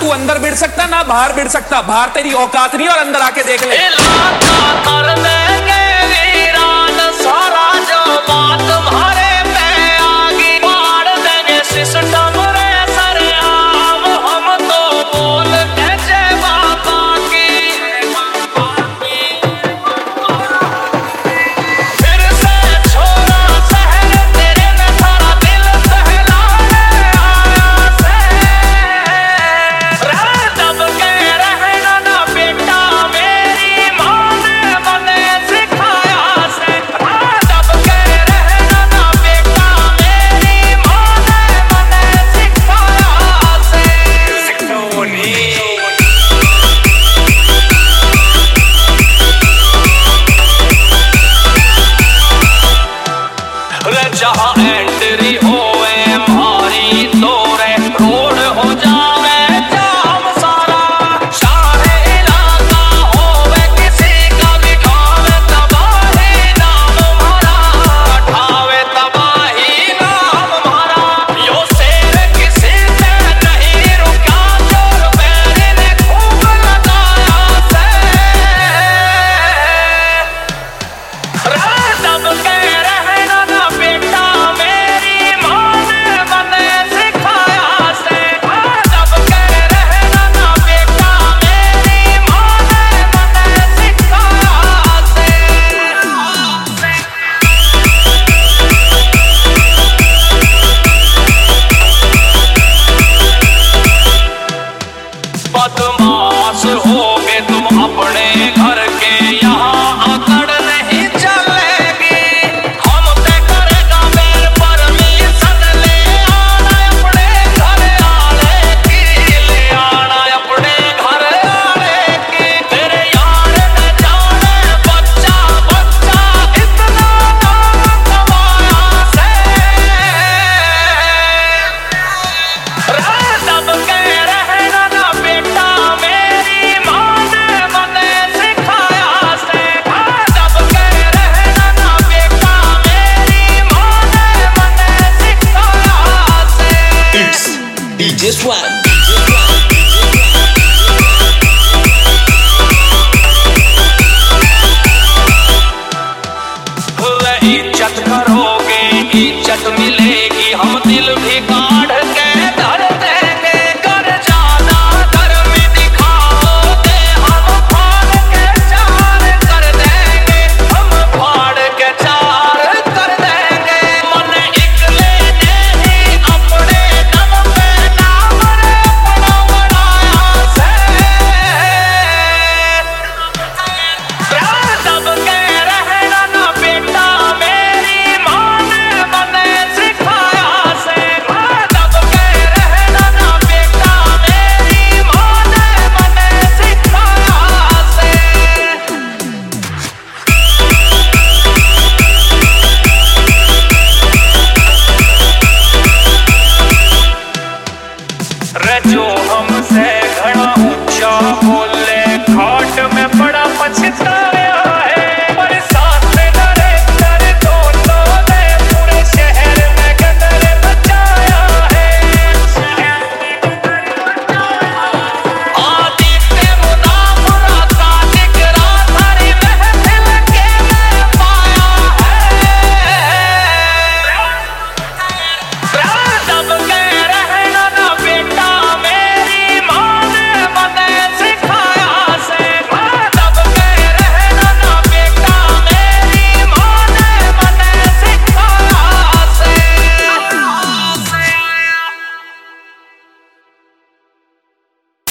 तू अंदर बिड़ सकता ना बाहर बिड़ सकता। बाहर तेरी औकात नहीं और अंदर आके देख ले। सारा जो बात तुम्हारे पे आगी पाड़ देंगे सिस्टम रे सरेआम हम तो बोल कैसे बाबा की। फिर से छोरा शहर तेरे में सारा दिल सहलाने आया से रह दब के रहना ना बेटा मेरी माँ ने मने सिखाया से। जहाँ एंट्री होवे मारी तोरे रोड हो जावे जाम सारा। शाहे इलाका होवे किसी का भी ठावे तबाही नाम हमारा। ठावे तबाही नाम हमारा। यो शेर किसी से नहीं रुका चोर पैर ने खूब लगाया से। दब के रहना ना बेटा मेरी माँ ने मने सिखाया से। दब के रहना ना बेटा मेरी माँ ने मने सिखाया से। बदमाश होगे तुम अपने घर के यहाँ अकड़ नहीं चलेगी। हम तय करेगा मेर परमिशन ले आना अपने घर आने की। ले आना अपने घर आने की। तेरे यार ने जाने बच्चा बच्चा इतना नाम कमाया से। दब के रहना ना बेटा मेरी माँ ने मने सिखाया से। दब के रहना ना बेटा मेरी माँ ने मने सिखाया से। It's DJ Swag.